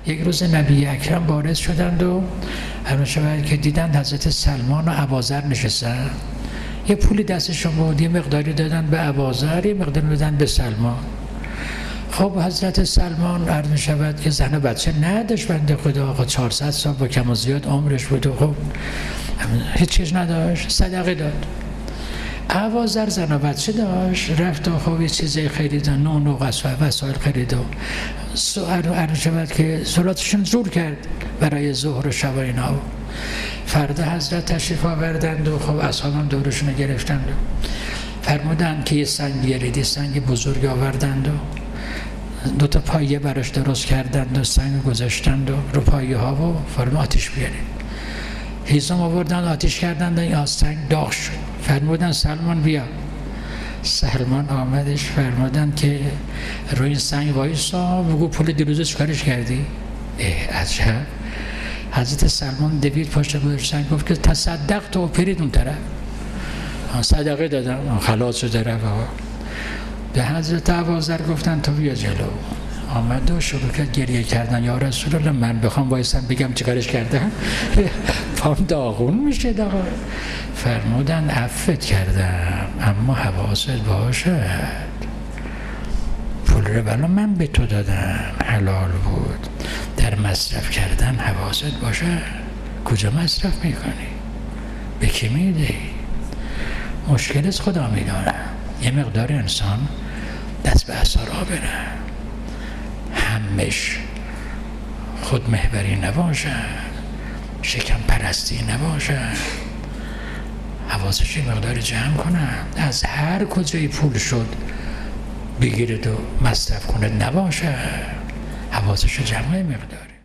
یک روز نبی اکرم وارد شدند و هر شب که دیدند حضرت سلمان و ابوذر نشستن، یه پولی دستشون بود، یه مقداری دادن به ابوذر، یه مقداری دادن به سلمان. خب حضرت سلمان عرض می شود که زن و بچه نداشت، بنده خدا، آقا 400 سال با کم و زیاد عمرش بود و خب هیچ چیز نداشت، صدقه داد. ابوذر زن و بچه داشت، رفت و خب یه چیزی خرید، نون و وسایل خرید و عرض شود که صلاتشون زور کرد برای ظهر و شب و اینا. فردا حضرت تشریف آوردند و خب اصحاب هم دورشون گرفتند و فرمودند که یه سنگ بیارید، یه سنگ بزرگ آوردند و 2 تا پایه براش درست کردند و سنگ گذاشتند و رو پایه ها و فرمود آتیش بیارید. هیزم آوردن آتیش کردند، این سنگ داغ شد. فرمودن سلمان بیا. سلمان آمدش، فرمودن که روی این سنگ وایسا، بگو پول دیروز چیکارش کردی؟ عجب. حضرت سلمان دوید پشت بودش سنگ، گفت که تصدق تو پرید اون طرف، صدقه دادم، خلاص شده رفت. به حضرت ابوذر گفتن تو بیا جلو. آمد و شروع کرد گریه کردن، یا رسول الله من بخوام وایسم بگم چیکارش کردم پام داغون میشه داغون. فرمودن عفوت کردم اما حواست باشد، پول رو بلا من به تو دادم، حلال بود، در مصرف کردن حواست باشد. کجا مصرف میکنی؟ به کی میدی؟ مشکل از خدا میدانم. یه مقدار انسان دست به عصا بره، همش خود محوری نباشه، شکم پرستی نباشه، حواسش یه مقدار جمع کنه، از هر کجایی پول شد بگیرد و مصرف کنه نباشه، حواسش جمع مقداره.